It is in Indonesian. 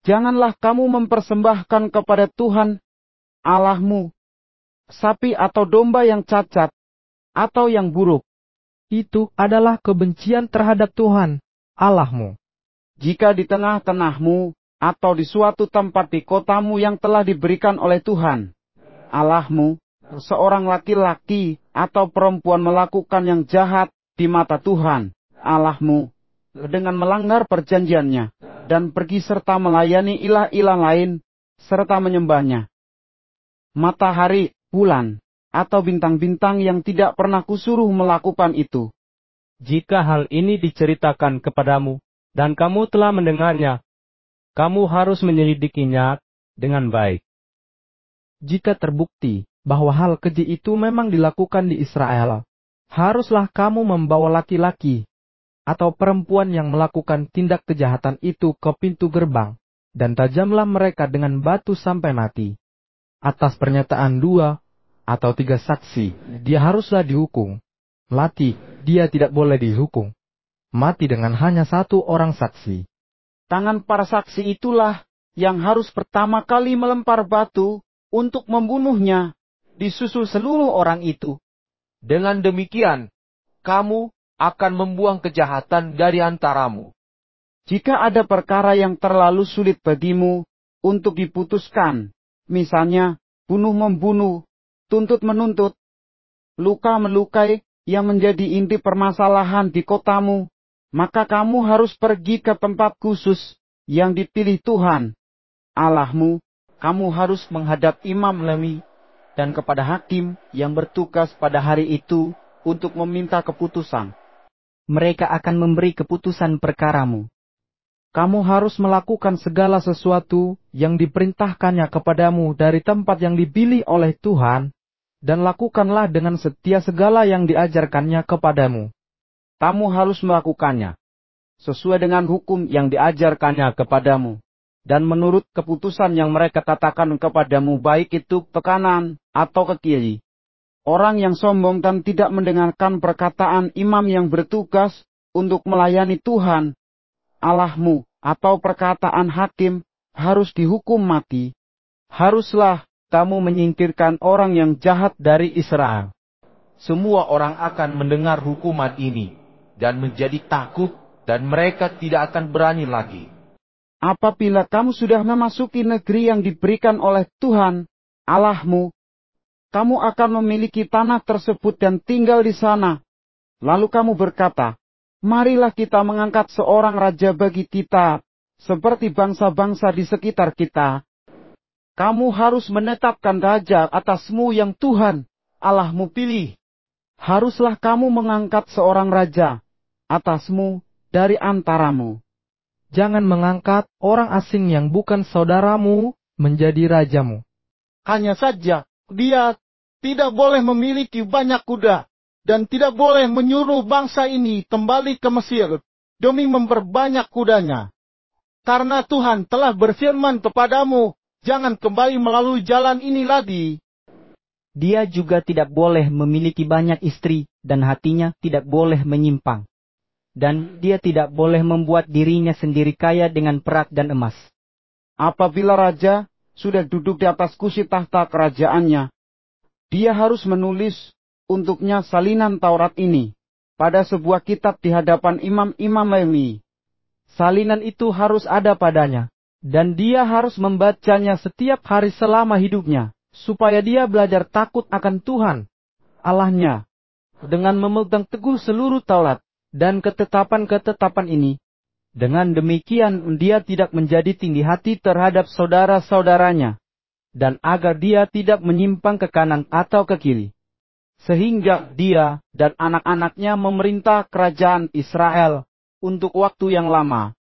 Janganlah kamu mempersembahkan kepada Tuhan Allahmu sapi atau domba yang cacat atau yang buruk. Itu adalah kebencian terhadap Tuhan Allahmu. Jika di tengah-tengahmu atau di suatu tempat di kotamu yang telah diberikan oleh Tuhan Allahmu, seorang laki-laki atau perempuan melakukan yang jahat di mata Tuhan Allahmu dengan melanggar perjanjiannya dan pergi serta melayani ilah-ilah lain serta menyembahnya, matahari, bulan, atau bintang-bintang yang tidak pernah kusuruh melakukan itu. Jika hal ini diceritakan kepadamu dan kamu telah mendengarnya, kamu harus menyelidikinya dengan baik. Jika terbukti bahwa hal keji itu memang dilakukan di Israel, haruslah kamu membawa laki-laki atau perempuan yang melakukan tindak kejahatan itu ke pintu gerbang, dan tajamlah mereka dengan batu sampai mati. Atas pernyataan 2 atau 3 saksi, dia haruslah dihukum. Mati, dia tidak boleh dihukum. Mati dengan hanya 1 orang saksi. Tangan para saksi itulah yang harus pertama kali melempar batu untuk membunuhnya, disusul seluruh orang itu. Dengan demikian, kamu akan membuang kejahatan dari antaramu. Jika ada perkara yang terlalu sulit bagimu untuk diputuskan, misalnya bunuh-membunuh, tuntut-menuntut, luka-melukai yang menjadi inti permasalahan di kotamu, maka kamu harus pergi ke tempat khusus yang dipilih Tuhan Allahmu. Kamu harus menghadap imam Lewi dan kepada hakim yang bertugas pada hari itu untuk meminta keputusan. Mereka akan memberi keputusan perkaramu. Kamu harus melakukan segala sesuatu yang diperintahkannya kepadamu dari tempat yang dipilih oleh Tuhan, dan lakukanlah dengan setia segala yang diajarkannya kepadamu. Kamu harus melakukannya sesuai dengan hukum yang diajarkannya kepadamu, dan menurut keputusan yang mereka katakan kepadamu, baik itu ke kanan atau ke kiri. Orang yang sombong dan tidak mendengarkan perkataan imam yang bertugas untuk melayani Tuhan Allahmu atau perkataan hakim harus dihukum mati. Haruslah kamu menyingkirkan orang yang jahat dari Israel. Semua orang akan mendengar hukuman ini dan menjadi takut, dan mereka tidak akan berani lagi. Apabila kamu sudah memasuki negeri yang diberikan oleh Tuhan Allahmu, kamu akan memiliki tanah tersebut dan tinggal di sana. Lalu kamu berkata, marilah kita mengangkat seorang raja bagi kita, seperti bangsa-bangsa di sekitar kita. Kamu harus menetapkan raja atasmu yang Tuhan Allahmu pilih. Haruslah kamu mengangkat seorang raja atasmu dari antaramu. Jangan mengangkat orang asing yang bukan saudaramu menjadi rajamu. Hanya saja, dia tidak boleh memiliki banyak kuda, dan tidak boleh menyuruh bangsa ini kembali ke Mesir demi memperbanyak kudanya. Karena Tuhan telah berfirman kepadamu, jangan kembali melalui jalan ini lagi. Dia juga tidak boleh memiliki banyak istri, dan hatinya tidak boleh menyimpang. Dan dia tidak boleh membuat dirinya sendiri kaya dengan perak dan emas. Apabila raja sudah duduk di atas kursi tahta kerajaannya, dia harus menulis untuknya salinan Taurat ini pada sebuah kitab di hadapan imam-imam Lewi. Salinan itu harus ada padanya, dan dia harus membacanya setiap hari selama hidupnya, supaya dia belajar takut akan Tuhan Allahnya, dengan memegang teguh seluruh Taurat dan ketetapan-ketetapan ini. Dengan demikian dia tidak menjadi tinggi hati terhadap saudara-saudaranya, dan agar dia tidak menyimpang ke kanan atau ke kiri, sehingga dia dan anak-anaknya memerintah kerajaan Israel untuk waktu yang lama.